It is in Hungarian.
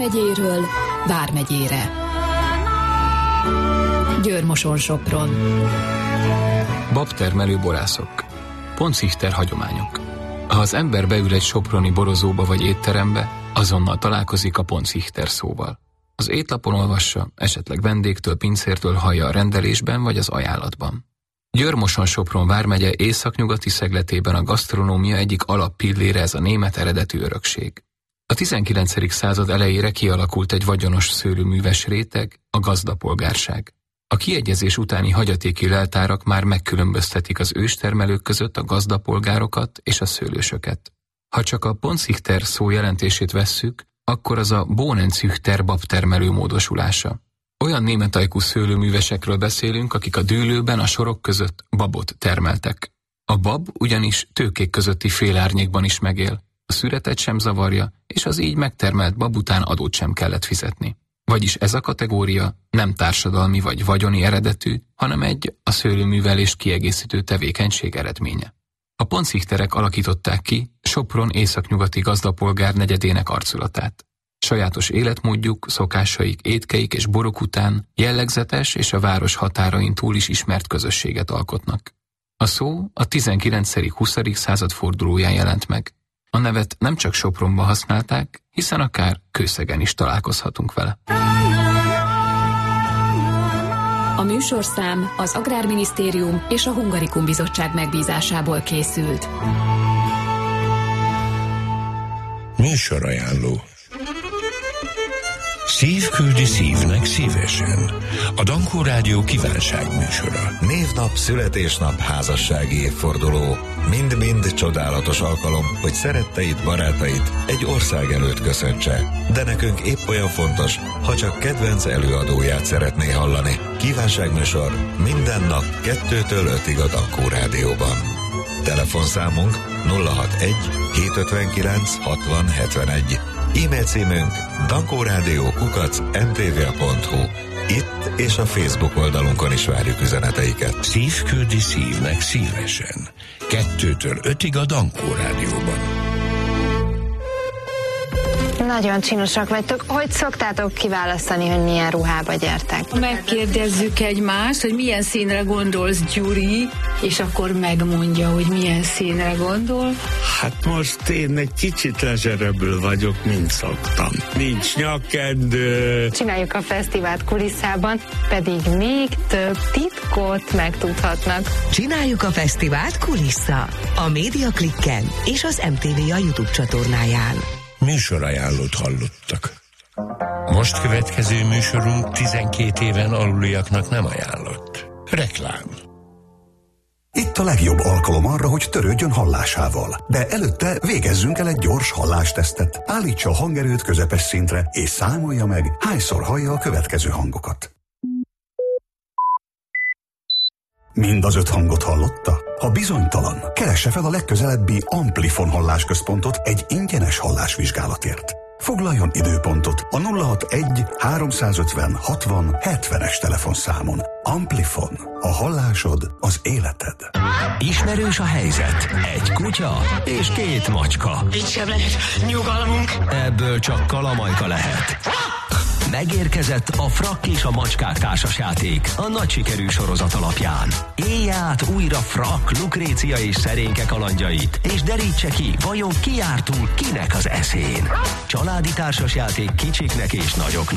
megyéről vármegyére. Győr-Moson-Sopron. Babtermelő borászok. Pontzichter hagyományok. Ha az ember beül egy soproni borozóba vagy étterembe, azonnal találkozik a Pontzichter szóval. Az étlapon olvassa, esetleg vendégtől, pincértől hallja a rendelésben vagy az ajánlatban. Győr-Moson-Sopron vármegye északnyugati szegletében a gasztronómia egyik alappillére ez a német eredetű örökség. A 19. század elejére kialakult egy vagyonos szőlőműves réteg, a gazdapolgárság. A kiegyezés utáni hagyatéki leltárak már megkülönböztetik az őstermelők között a gazdapolgárokat és a szőlősöket. Ha csak a Pontzichter szó jelentését vesszük, akkor az a Bohnenzüchter babtermelő módosulása. Olyan németajkú szőlőművesekről beszélünk, akik a dűlőben a sorok között babot termeltek. A bab ugyanis tőkék közötti félárnyékban is megél, a szüretet sem zavarja, és az így megtermelt bab után adót sem kellett fizetni. Vagyis ez a kategória nem társadalmi vagy vagyoni eredetű, hanem egy a szőlőművelést kiegészítő tevékenység eredménye. A Pontzichtereek alakították ki Sopron északnyugati gazdapolgár negyedének arculatát. Sajátos életmódjuk, szokásaik, étkeik és borok után jellegzetes és a város határain túl is ismert közösséget alkotnak. A szó a 19.-20. század fordulóján jelent meg. A nevet nem csak Sopronban használták, hiszen akár Kőszegen is találkozhatunk vele. A műsorszám az Agrárminisztérium és a Hungarikum Bizottság megbízásából készült. Műsorajánló. Szív küldi szívnek szívesen. A Dankó Rádió kívánságműsora. Névnap, születésnap, házassági évforduló. Mind-mind csodálatos alkalom, hogy szeretteid, barátait egy ország előtt köszöntse. De nekünk épp olyan fontos, ha csak kedvenc előadóját szeretné hallani. Kívánságműsor minden nap 2-től 5-ig a Dankó Rádióban. Telefonszámunk 061 759 60 71. E-mail címünk dankoradio@mtva.hu. Itt és a Facebook oldalunkon is várjuk üzeneteiket. Szív küldi szívnek szívesen. 2-től 5-ig a Dankó Rádióban. Nagyon csinosak vagytok. Hogy szoktátok kiválasztani, hogy milyen ruhába gyertek? Megkérdezzük egymást, hogy milyen színre gondolsz, Gyuri, és akkor megmondja, hogy milyen színre gondol. Hát most én egy kicsit lezserebből vagyok, mint szoktam. Nincs nyakkendő. Csináljuk a fesztivált kulisszában, pedig még több titkot megtudhatnak. Csináljuk a fesztivált kulissza. A Média Klikken és az MTV a YouTube csatornáján. Műsorajánlót hallottak. Most következő műsorunk 12 éven aluliaknak nem ajánlott. Reklám. Itt a legjobb alkalom arra, hogy törődjön hallásával. De előtte végezzünk el egy gyors hallástesztet. Állítsa a hangerőt közepes szintre, és számolja meg, hányszor hallja a következő hangokat. Mind az 5 hangot hallotta? Ha bizonytalan, keresse fel a legközelebbi Amplifon hallásközpontot egy ingyenes hallásvizsgálatért. Foglaljon időpontot a 061 350 60 70-es telefonszámon. Amplifon. A hallásod az életed. Ismerős a helyzet. Egy kutya és 2 macska. Itt sem lehet nyugalmunk. Ebből csak kalamajka lehet. Megérkezett a Frakk és a macskák társasjáték a nagy sikerű sorozat alapján. Élj át újra Frakk, Lukrécia és Szerénke kalandjait, és derítse ki, vajon ki jár túl kinek az eszén. Családi társasjáték kicsiknek és nagyoknak.